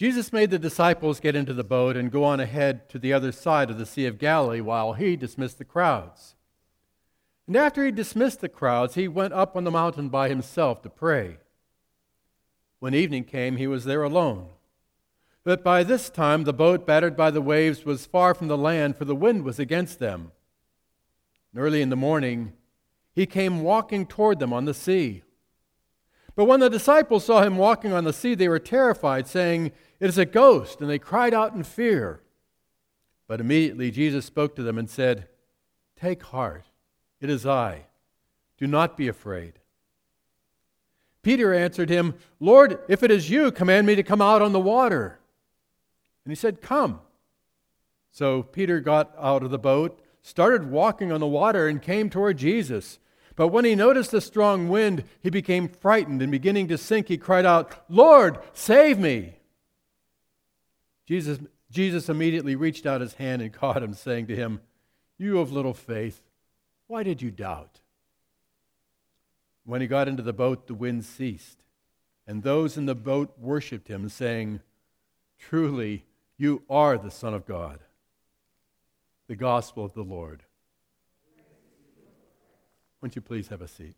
Jesus made the disciples get into the boat and go on ahead to the other side of the Sea of Galilee while he dismissed the crowds. And after he dismissed the crowds, he went up on the mountain by himself to pray. When evening came, he was there alone. But by this time the boat, battered by the waves, was far from the land, for the wind was against them. And early in the morning, he came walking toward them on the sea. But when the disciples saw him walking on the sea, they were terrified, saying, "It is a ghost," and they cried out in fear. But immediately Jesus spoke to them and said, "Take heart, it is I. Do not be afraid." Peter answered him, "Lord, if it is you, command me to come out on the water." And he said, "Come." So Peter got out of the boat, started walking on the water, and came toward Jesus. But when he noticed the strong wind, he became frightened, and beginning to sink, he cried out, "Lord, save me!" Jesus immediately reached out his hand and caught him, saying to him, "You of little faith, why did you doubt?" When he got into the boat, the wind ceased, and those in the boat worshipped him, saying, "Truly, you are the Son of God." The Gospel of the Lord. Won't you please have a seat?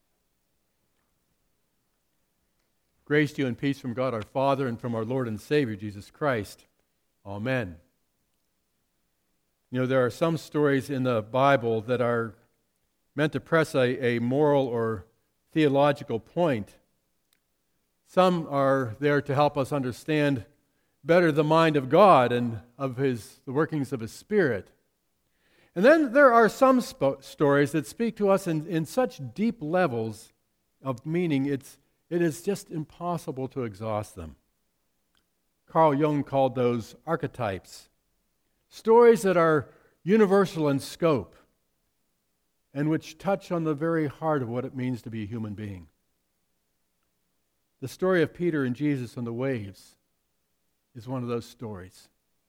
Grace to you and peace from God our Father and from our Lord and Savior, Jesus Christ. Amen. You know, there are some stories in the Bible that are meant to press a moral or theological point. Some are there to help us understand better the mind of God and of the workings of His Spirit. And then there are some stories that speak to us in such deep levels of meaning, it is just impossible to exhaust them. Carl Jung called those archetypes, stories that are universal in scope and which touch on the very heart of what it means to be a human being. The story of Peter and Jesus on the waves is one of those stories.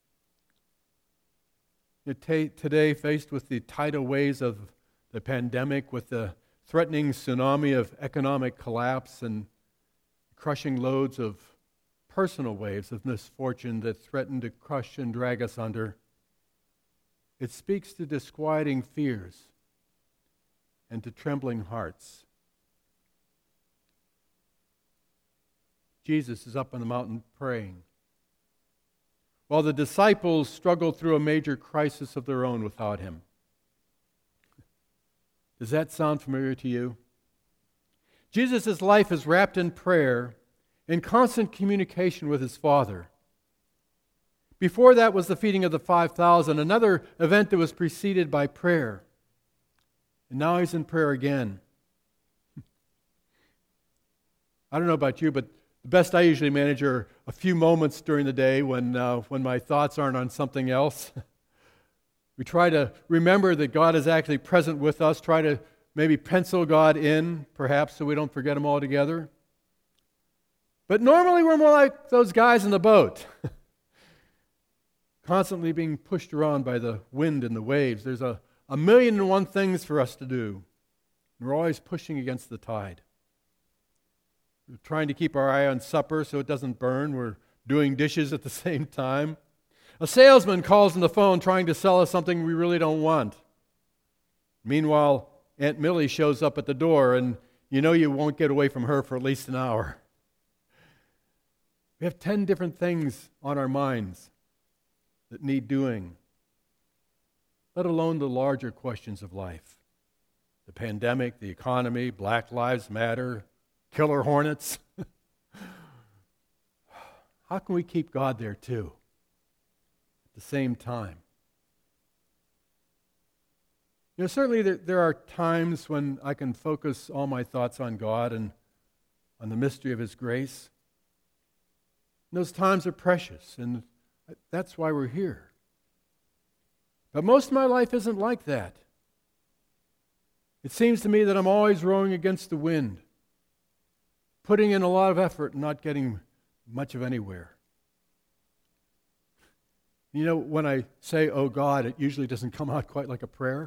Today, faced with the tidal waves of the pandemic, with the threatening tsunami of economic collapse and crushing loads of personal waves of misfortune that threaten to crush and drag us under, it speaks to disquieting fears and to trembling hearts. Jesus is up on the mountain praying, while the disciples struggle through a major crisis of their own without him. Does that sound familiar to you? Jesus' life is wrapped in prayer, in constant communication with his Father. Before that was the feeding of the 5,000, another event that was preceded by prayer. And now he's in prayer again. I don't know about you, but the best I usually manage are a few moments during the day when my thoughts aren't on something else. We try to remember that God is actually present with us, try to maybe pencil God in, perhaps, so we don't forget him altogether. But normally we're more like those guys in the boat, constantly being pushed around by the wind and the waves. There's a million and one things for us to do. We're always pushing against the tide. We're trying to keep our eye on supper so it doesn't burn. We're doing dishes at the same time. A salesman calls on the phone trying to sell us something we really don't want. Meanwhile, Aunt Millie shows up at the door, and you know you won't get away from her for at least an hour. We have 10 different things on our minds that need doing, let alone the larger questions of life. The pandemic, the economy, Black Lives Matter, killer hornets. How can we keep God there too at the same time? You know, certainly there are times when I can focus all my thoughts on God and on the mystery of His grace. And those times are precious, and that's why we're here. But most of my life isn't like that. It seems to me that I'm always rowing against the wind, putting in a lot of effort and not getting much of anywhere. You know, when I say, "Oh God," it usually doesn't come out quite like a prayer.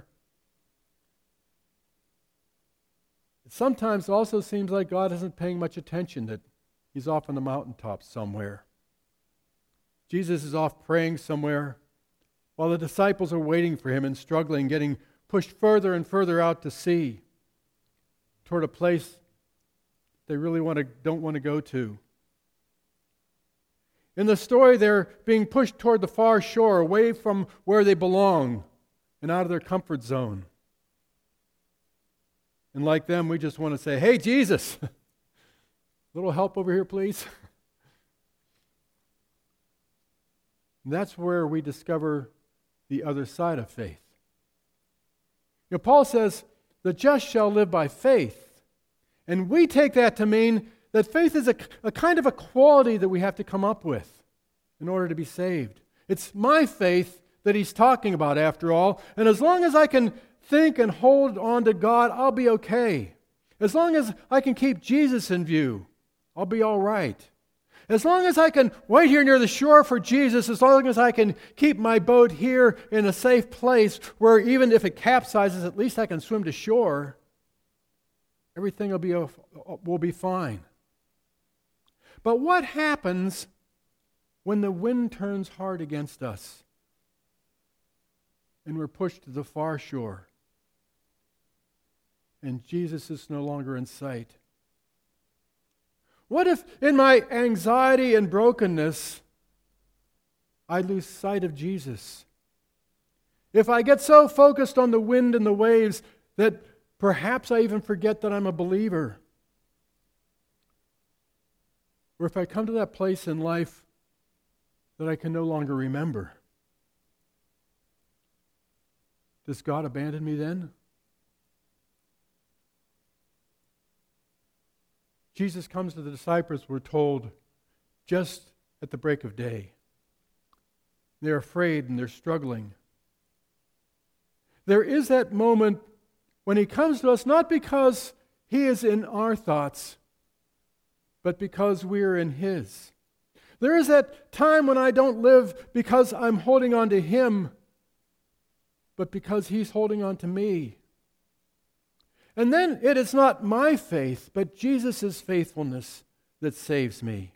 It sometimes also seems like God isn't paying much attention, that He's off on the mountaintop somewhere. Jesus is off praying somewhere while the disciples are waiting for him and struggling, getting pushed further and further out to sea toward a place they really don't want to go to. In the story, they're being pushed toward the far shore, away from where they belong and out of their comfort zone. And like them, we just want to say, "Hey, Jesus, a little help over here, please." And that's where we discover the other side of faith. Paul says, "The just shall live by faith." And we take that to mean that faith is a kind of a quality that we have to come up with in order to be saved. It's my faith that he's talking about, after all. And as long as I can think and hold on to God, I'll be okay. As long as I can keep Jesus in view, I'll be all right. As long as I can wait here near the shore for Jesus, as long as I can keep my boat here in a safe place where even if it capsizes, at least I can swim to shore, everything will be fine. But what happens when the wind turns hard against us and we're pushed to the far shore and Jesus is no longer in sight? What if in my anxiety and brokenness I lose sight of Jesus? If I get so focused on the wind and the waves that perhaps I even forget that I'm a believer? Or if I come to that place in life that I can no longer remember, does God abandon me then? Jesus comes to the disciples, we're told, just at the break of day. They're afraid and they're struggling. There is that moment when he comes to us, not because he is in our thoughts, but because we're in his. There is that time when I don't live because I'm holding on to him, but because he's holding on to me. And then it is not my faith, but Jesus' faithfulness that saves me.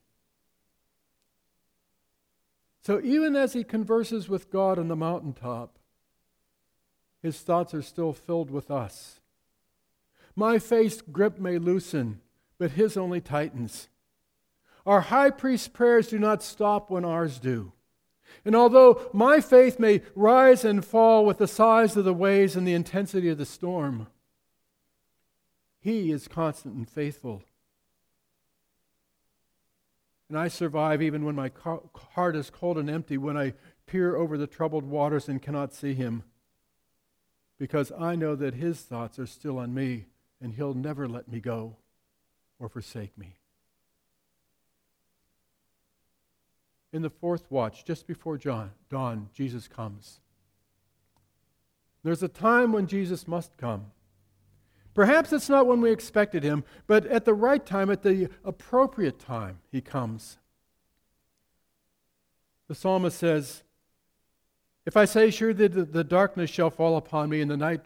So even as he converses with God on the mountaintop, his thoughts are still filled with us. My faith's grip may loosen, but his only tightens. Our high priest's prayers do not stop when ours do. And although my faith may rise and fall with the size of the waves and the intensity of the storm, he is constant and faithful. And I survive even when my heart is cold and empty, when I peer over the troubled waters and cannot see him, because I know that his thoughts are still on me and he'll never let me go or forsake me. In the fourth watch, just before dawn, Jesus comes. There's a time when Jesus must come. Perhaps it's not when we expected him, but at the right time, at the appropriate time, he comes. The psalmist says, "If I say, surely the darkness shall fall upon me, and the night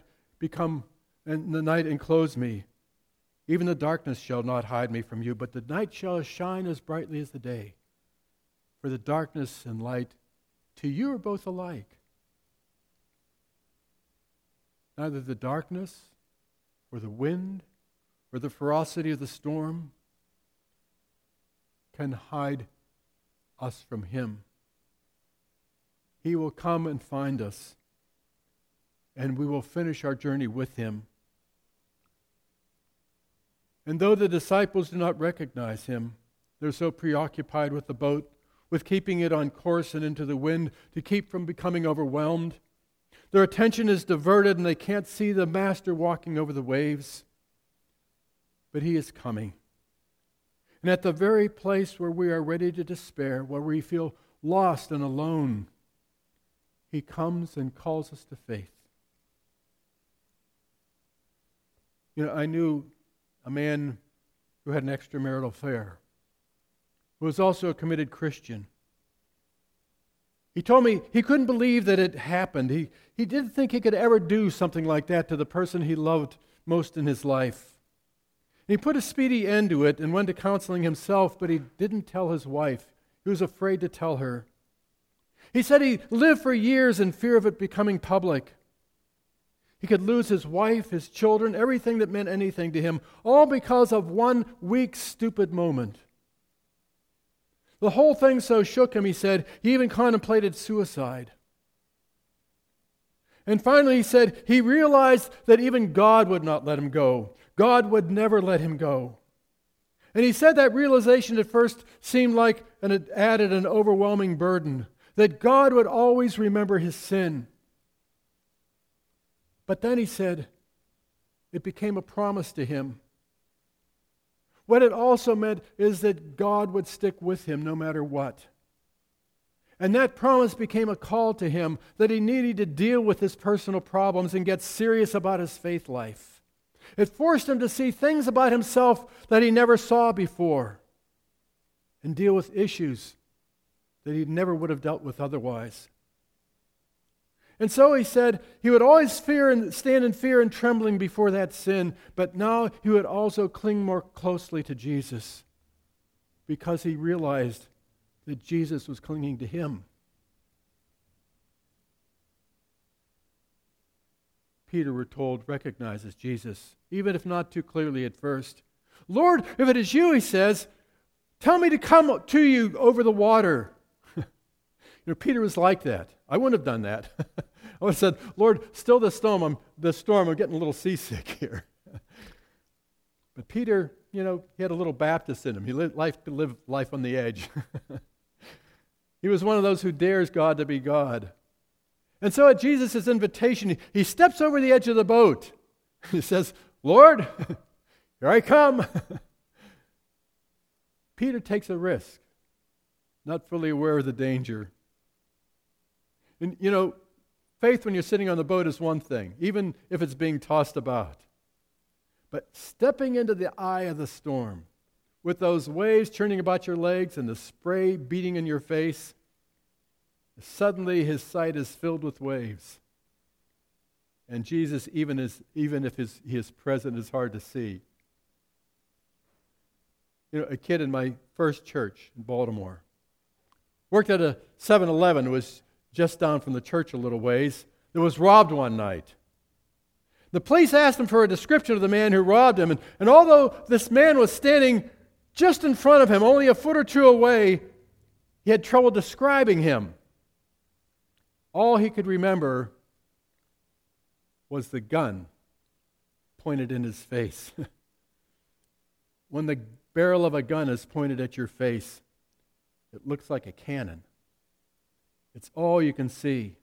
enclose me, even the darkness shall not hide me from you, but the night shall shine as brightly as the day. For the darkness and light, to you are both alike." Neither the darkness or the wind or the ferocity of the storm can hide us from him. He will come and find us, and we will finish our journey with him. And though the disciples do not recognize him, they're so preoccupied with the boat, with keeping it on course and into the wind to keep from becoming overwhelmed. Their attention is diverted and they can't see the Master walking over the waves. But he is coming. And at the very place where we are ready to despair, where we feel lost and alone, he comes and calls us to faith. I knew a man who had an extramarital affair, who was also a committed Christian. He told me he couldn't believe that it happened. He didn't think he could ever do something like that to the person he loved most in his life. He put a speedy end to it and went to counseling himself, but he didn't tell his wife. He was afraid to tell her. He said he lived for years in fear of it becoming public. He could lose his wife, his children, everything that meant anything to him, all because of one weak, stupid moment. The whole thing so shook him, he said, he even contemplated suicide. And finally, he said, he realized that even God would not let him go. God would never let him go. And he said that realization at first seemed like it added an overwhelming burden, that God would always remember his sin. But then he said, it became a promise to him. What it also meant is that God would stick with him no matter what. And that promise became a call to him that he needed to deal with his personal problems and get serious about his faith life. It forced him to see things about himself that he never saw before and deal with issues that he never would have dealt with otherwise. And so he said he would always fear and stand in fear and trembling before that sin, but now he would also cling more closely to Jesus because he realized that Jesus was clinging to him. Peter, we're told, recognizes Jesus, even if not too clearly at first. Lord, if it is you, he says, tell me to come to you over the water. Peter was like that. I wouldn't have done that. I would have said, Lord, still the storm. I'm getting a little seasick here. But Peter, he had a little Baptist in him. He lived life on the edge. He was one of those who dares God to be God. And so at Jesus' invitation, he steps over the edge of the boat. He says, Lord, here I come. Peter takes a risk, not fully aware of the danger. And faith when you're sitting on the boat is one thing, even if it's being tossed about. But stepping into the eye of the storm, with those waves churning about your legs and the spray beating in your face, suddenly his sight is filled with waves. And Jesus, even if he is present, is hard to see. A kid in my first church in Baltimore worked at a 7-Eleven, was just down from the church a little ways, that was robbed one night. The police asked him for a description of the man who robbed him, and although this man was standing just in front of him, only a foot or two away, he had trouble describing him. All he could remember was the gun pointed in his face. When the barrel of a gun is pointed at your face, it looks like a cannon. It's all you can see.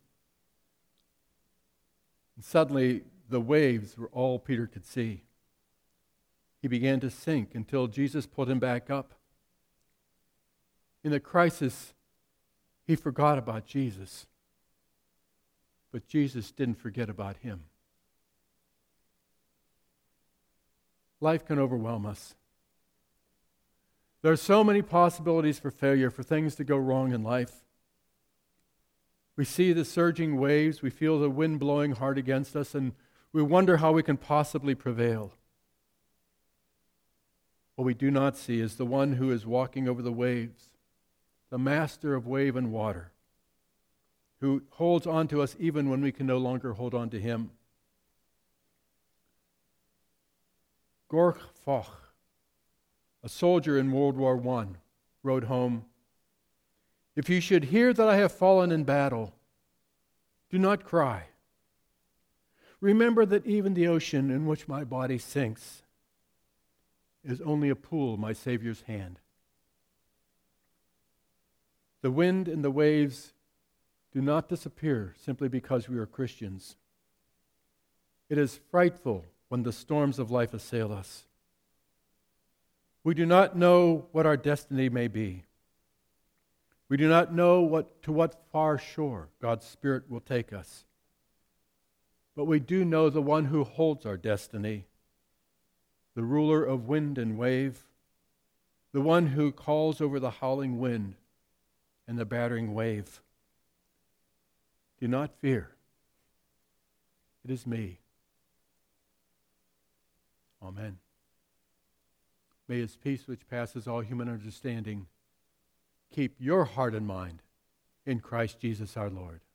And suddenly, the waves were all Peter could see. He began to sink until Jesus pulled him back up. In the crisis, he forgot about Jesus. But Jesus didn't forget about him. Life can overwhelm us. There are so many possibilities for failure, for things to go wrong in life. We see the surging waves, we feel the wind blowing hard against us, and we wonder how we can possibly prevail. What we do not see is the one who is walking over the waves, the master of wave and water, who holds on to us even when we can no longer hold on to him. Gorch Foch, a soldier in World War I, wrote home, "If you should hear that I have fallen in battle, do not cry. Remember that even the ocean in which my body sinks is only a pool of my Savior's hand." The wind and the waves do not disappear simply because we are Christians. It is frightful when the storms of life assail us. We do not know what our destiny may be. We do not know to what far shore God's Spirit will take us. But we do know the one who holds our destiny, the ruler of wind and wave, the one who calls over the howling wind and the battering wave. Do not fear. It is me. Amen. May his peace, which passes all human understanding, keep your heart and mind in Christ Jesus our Lord.